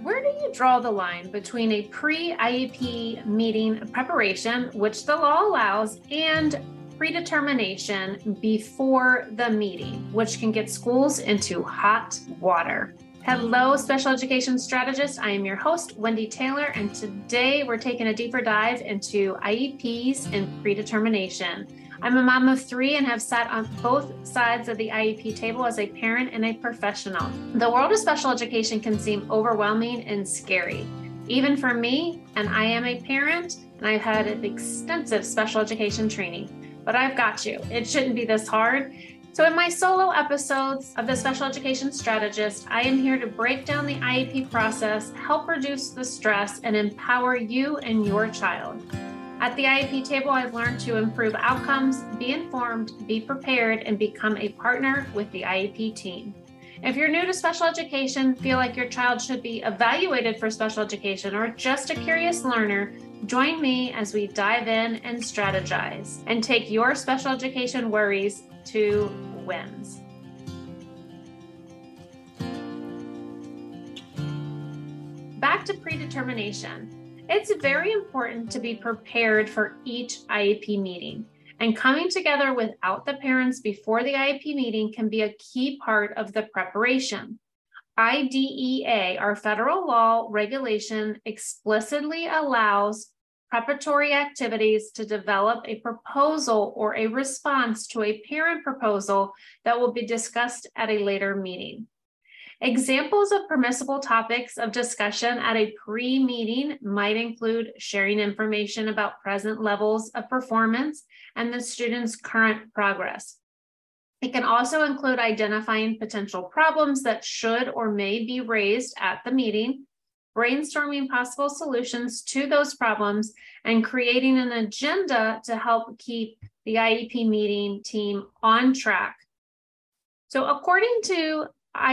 Where do you draw the line between a pre-IEP meeting preparation, which the law allows, and predetermination before the meeting, which can get schools into hot water? Hello, special education strategist. I am your host, Wendy Taylor, and today we're taking a deeper dive into IEPs and predetermination. I'm a mom of three and have sat on both sides of the IEP table as a parent and a professional. The world of special education can seem overwhelming and scary, even for me, and I am a parent, and I've had extensive special education training, but I've got you. It shouldn't be this hard. So in my solo episodes of the Special Education Strategist, I am here to break down the IEP process, help reduce the stress, and empower you and your child. At the IEP table, I've learned to improve outcomes, be informed, be prepared, and become a partner with the IEP team. If you're new to special education, feel like your child should be evaluated for special education, or just a curious learner, join me as we dive in and strategize and take your special education worries to wins. Back to predetermination. It's very important to be prepared for each IEP meeting, and coming together without the parents before the IEP meeting can be a key part of the preparation. IDEA, our federal law regulation, explicitly allows preparatory activities to develop a proposal or a response to a parent proposal that will be discussed at a later meeting. Examples of permissible topics of discussion at a pre-meeting might include sharing information about present levels of performance and the student's current progress. It can also include identifying potential problems that should or may be raised at the meeting, brainstorming possible solutions to those problems, and creating an agenda to help keep the IEP meeting team on track. So according to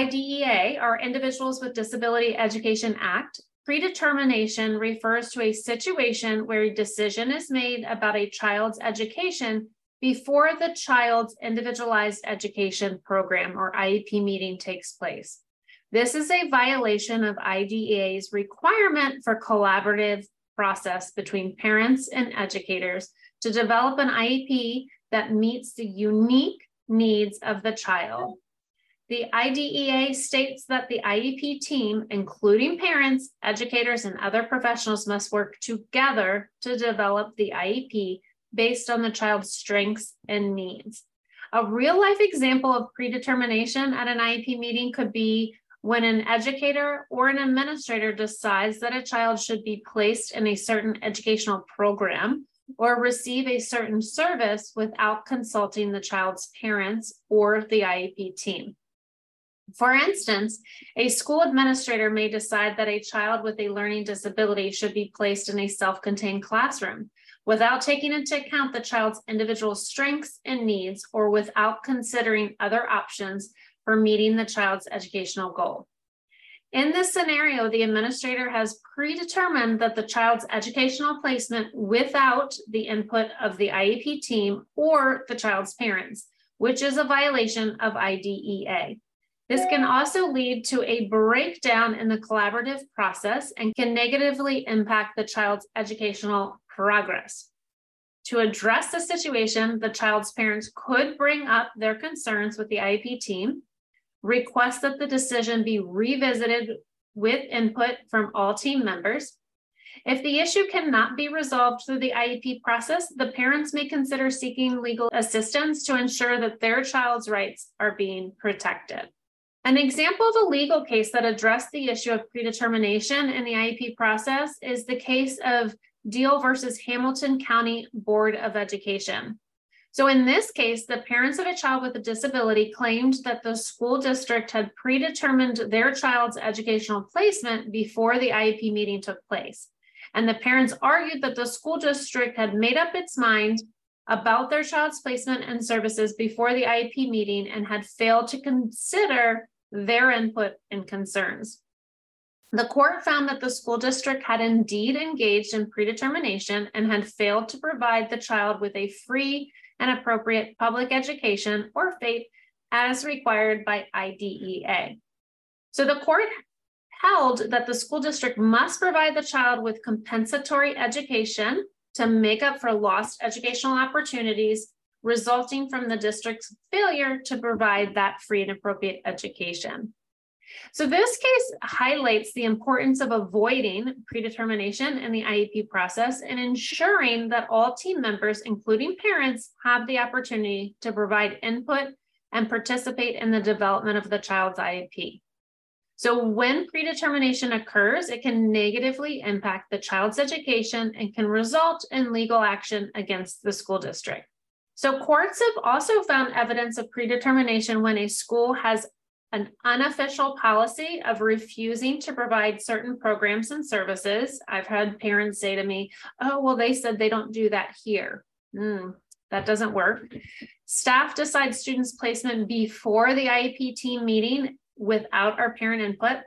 IDEA, our Individuals with Disability Education Act, predetermination refers to a situation where a decision is made about a child's education before the child's individualized education program or IEP meeting takes place. This is a violation of IDEA's requirement for collaborative process between parents and educators to develop an IEP that meets the unique needs of the child. The IDEA states that the IEP team, including parents, educators, and other professionals, must work together to develop the IEP based on the child's strengths and needs. A real-life example of predetermination at an IEP meeting could be when an educator or an administrator decides that a child should be placed in a certain educational program or receive a certain service without consulting the child's parents or the IEP team. For instance, a school administrator may decide that a child with a learning disability should be placed in a self-contained classroom without taking into account the child's individual strengths and needs, or without considering other options for meeting the child's educational goal. In this scenario, the administrator has predetermined that the child's educational placement without the input of the IEP team or the child's parents, which is a violation of IDEA. This can also lead to a breakdown in the collaborative process and can negatively impact the child's educational progress. To address the situation, the child's parents could bring up their concerns with the IEP team, request that the decision be revisited with input from all team members. If the issue cannot be resolved through the IEP process, the parents may consider seeking legal assistance to ensure that their child's rights are being protected. An example of a legal case that addressed the issue of predetermination in the IEP process is the case of Deal versus Hamilton County Board of Education. So in this case, the parents of a child with a disability claimed that the school district had predetermined their child's educational placement before the IEP meeting took place. And the parents argued that the school district had made up its mind about their child's placement and services before the IEP meeting and had failed to consider their input and concerns. The court found that the school district had indeed engaged in predetermination and had failed to provide the child with a free and appropriate public education, or FAPE, as required by IDEA. So the court held that the school district must provide the child with compensatory education to make up for lost educational opportunities resulting from the district's failure to provide that free and appropriate education. So this case highlights the importance of avoiding predetermination in the IEP process and ensuring that all team members, including parents, have the opportunity to provide input and participate in the development of the child's IEP. So when predetermination occurs, it can negatively impact the child's education and can result in legal action against the school district. So courts have also found evidence of predetermination when a school has an unofficial policy of refusing to provide certain programs and services. I've had parents say to me, oh, well, they said they don't do that here. That doesn't work. Staff decides students' placement before the IEP team meeting without our parent input.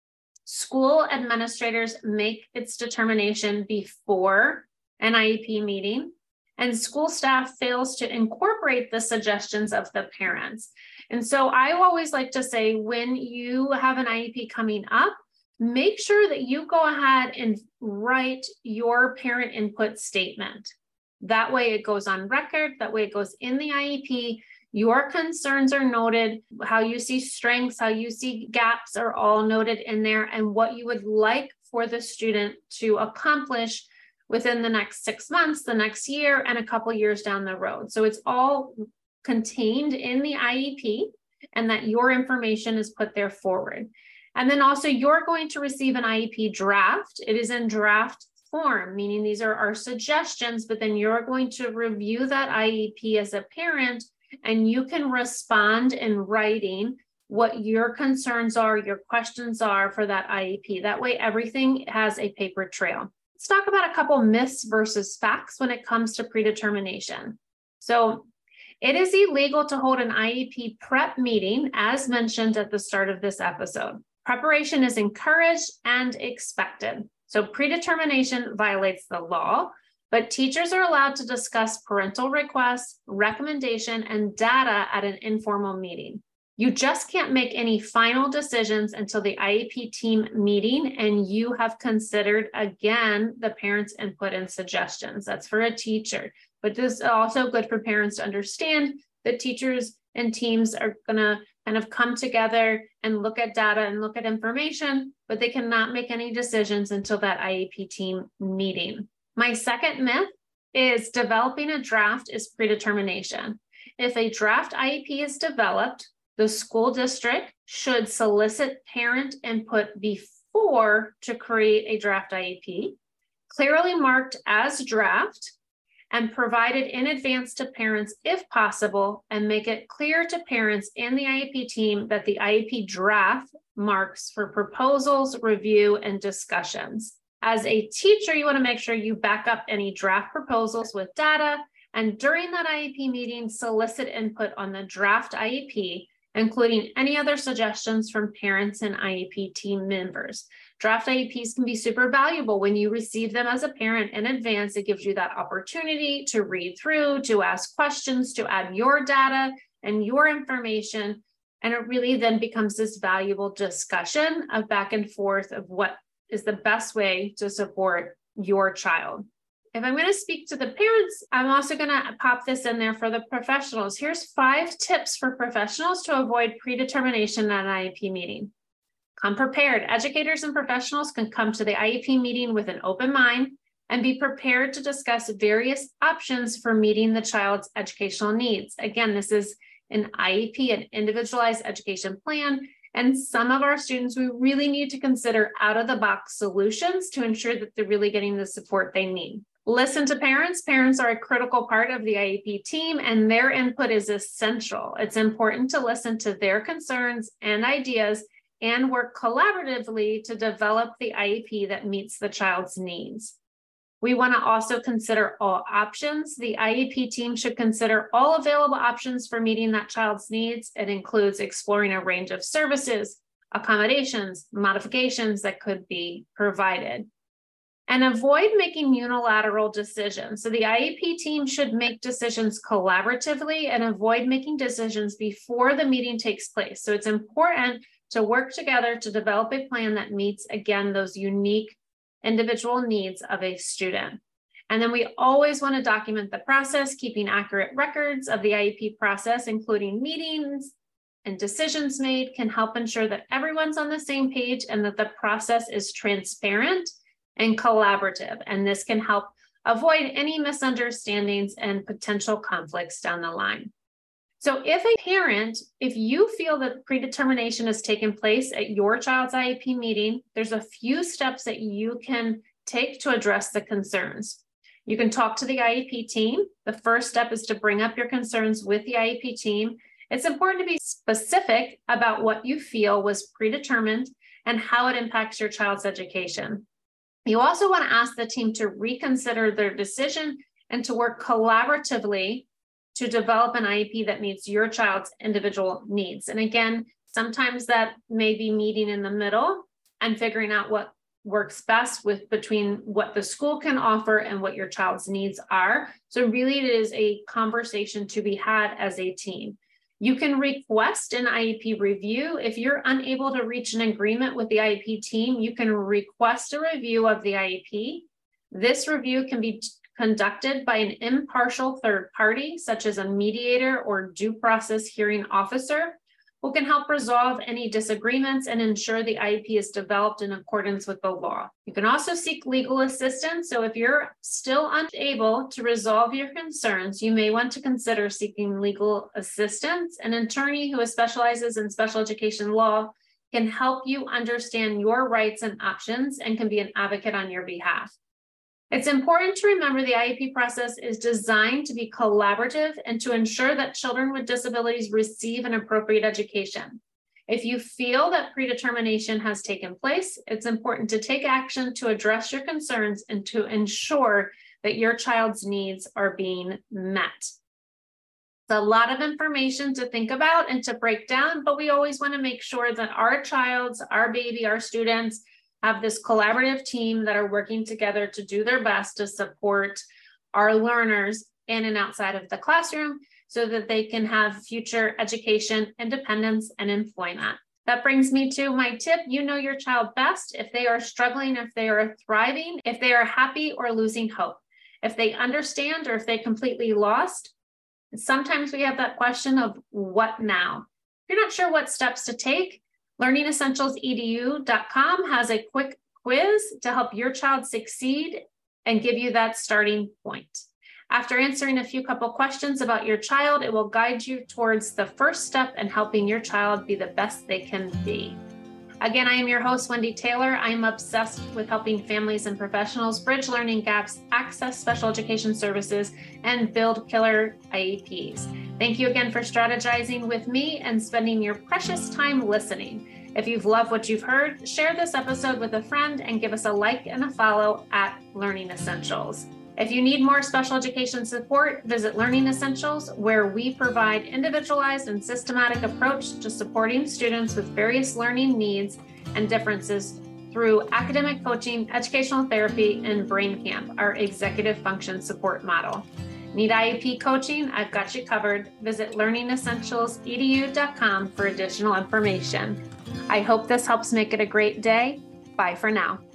School administrators make its determination before an IEP meeting, and school staff fails to incorporate the suggestions of the parents. And so I always like to say, when you have an IEP coming up, make sure that you go ahead and write your parent input statement. That way it goes on record, that way it goes in the IEP. Your concerns are noted, how you see strengths, how you see gaps are all noted in there, and what you would like for the student to accomplish within the next 6 months, the next year, and a couple years down the road. So it's all contained in the IEP, and that your information is put there forward. And then also you're going to receive an IEP draft. It is in draft form, meaning these are our suggestions, but then you're going to review that IEP as a parent, and you can respond in writing what your concerns are, your questions are for that IEP. That way everything has a paper trail. Let's talk about a couple myths versus facts when it comes to predetermination. So it is illegal to hold an IEP prep meeting, as mentioned at the start of this episode. Preparation is encouraged and expected. So predetermination violates the law, but teachers are allowed to discuss parental requests, recommendation, and data at an informal meeting. You just can't make any final decisions until the IEP team meeting and you have considered, again, the parents' input and suggestions. That's for a teacher. But this is also good for parents to understand that teachers and teams are going to kind of come together and look at data and look at information, but they cannot make any decisions until that IEP team meeting. My second myth is developing a draft is predetermination. If a draft IEP is developed, the school district should solicit parent input before to create a draft IEP, clearly marked as draft, and provided in advance to parents if possible, and make it clear to parents and the IEP team that the IEP draft marks for proposals, review, and discussions. As a teacher, you want to make sure you back up any draft proposals with data, and during that IEP meeting, solicit input on the draft IEP, including any other suggestions from parents and IEP team members. Draft IEPs can be super valuable when you receive them as a parent in advance. It gives you that opportunity to read through, to ask questions, to add your data and your information. And it really then becomes this valuable discussion of back and forth of what is the best way to support your child. If I'm going to speak to the parents, I'm also going to pop this in there for the professionals. Here's 5 tips for professionals to avoid predetermination at an IEP meeting. Come prepared. Educators and professionals can come to the IEP meeting with an open mind and be prepared to discuss various options for meeting the child's educational needs. Again, this is an IEP, an individualized education plan, and some of our students, we really need to consider out-of-the-box solutions to ensure that they're really getting the support they need. Listen to parents. Parents are a critical part of the IEP team, and their input is essential. It's important to listen to their concerns and ideas and work collaboratively to develop the IEP that meets the child's needs. We want to also consider all options. The IEP team should consider all available options for meeting that child's needs. It includes exploring a range of services, accommodations, modifications that could be provided. And avoid making unilateral decisions. So the IEP team should make decisions collaboratively and avoid making decisions before the meeting takes place. So it's important to work together to develop a plan that meets, again, those unique individual needs of a student. And then we always want to document the process, keeping accurate records of the IEP process, including meetings and decisions made, can help ensure that everyone's on the same page and that the process is transparent and collaborative. And this can help avoid any misunderstandings and potential conflicts down the line. So if you feel that predetermination has taken place at your child's IEP meeting, there's a few steps that you can take to address the concerns. You can talk to the IEP team. The first step is to bring up your concerns with the IEP team. It's important to be specific about what you feel was predetermined and how it impacts your child's education. You also want to ask the team to reconsider their decision and to work collaboratively to develop an IEP that meets your child's individual needs. And again, sometimes that may be meeting in the middle and figuring out what works best between what the school can offer and what your child's needs are. So really it is a conversation to be had as a team. You can request an IEP review. If you're unable to reach an agreement with the IEP team, you can request a review of the IEP. This review can be conducted by an impartial third party, such as a mediator or due process hearing officer, who can help resolve any disagreements and ensure the IEP is developed in accordance with the law. You can also seek legal assistance. So if you're still unable to resolve your concerns, you may want to consider seeking legal assistance. An attorney who specializes in special education law can help you understand your rights and options and can be an advocate on your behalf. It's important to remember the IEP process is designed to be collaborative and to ensure that children with disabilities receive an appropriate education. If you feel that predetermination has taken place, it's important to take action to address your concerns and to ensure that your child's needs are being met. It's a lot of information to think about and to break down, but we always want to make sure that our child's, our baby, our students have this collaborative team that are working together to do their best to support our learners in and outside of the classroom so that they can have future education, independence, and employment. That brings me to my tip. You know your child best. If they are struggling, if they are thriving, if they are happy or losing hope, if they understand or if they completely lost. Sometimes we have that question of what now? If you're not sure what steps to take, LearningEssentialsEDU.com has a quick quiz to help your child succeed and give you that starting point. After answering a few couple questions about your child, it will guide you towards the first step in helping your child be the best they can be. Again, I am your host, Wendy Taylor. I am obsessed with helping families and professionals bridge learning gaps, access special education services, and build killer IEPs. Thank you again for strategizing with me and spending your precious time listening. If you've loved what you've heard, share this episode with a friend and give us a like and a follow at Learning Essentials. If you need more special education support, visit Learning Essentials, where we provide individualized and systematic approach to supporting students with various learning needs and differences through academic coaching, educational therapy, and Brain Camp, our executive function support model. Need IEP coaching? I've got you covered. Visit LearningEssentialsEDU.com for additional information. I hope this helps make it a great day. Bye for now.